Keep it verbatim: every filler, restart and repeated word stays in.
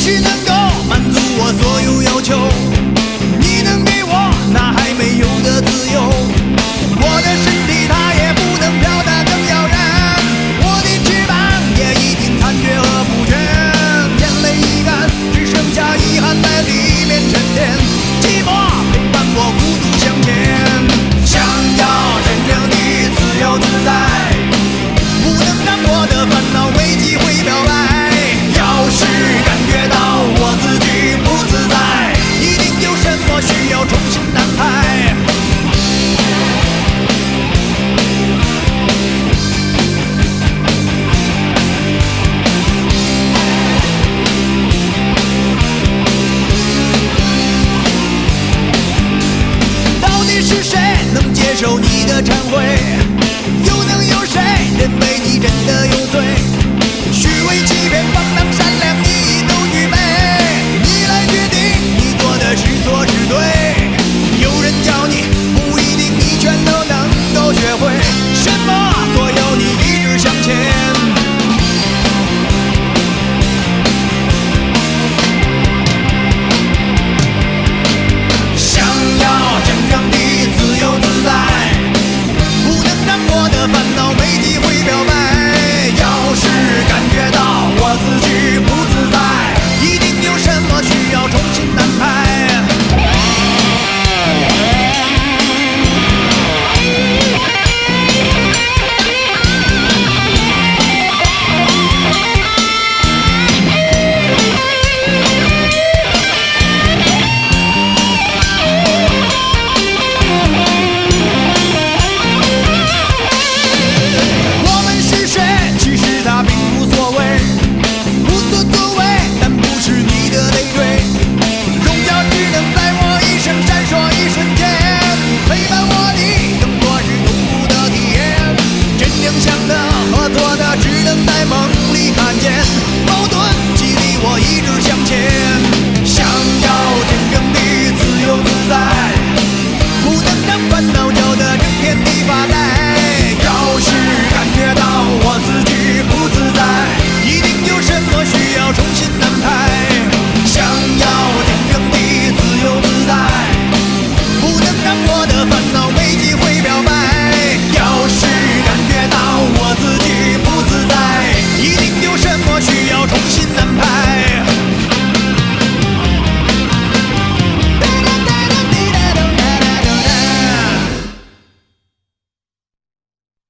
许能够满足我所有要求，你能给我那还没有的自由。我的身体它也不能飘得更遥远，我的翅膀也已经残缺和不全，眼泪已干，只剩下遗憾在里面沉淀，寂寞陪伴我孤独向前，想要真正的自由自在，不能让我的烦恼危机会表白。要是感觉到我自己不自在，一定有什么需要重新安排。到底是谁能接受你的忏悔？又能有谁认为你真的有罪？虚伪欺骗。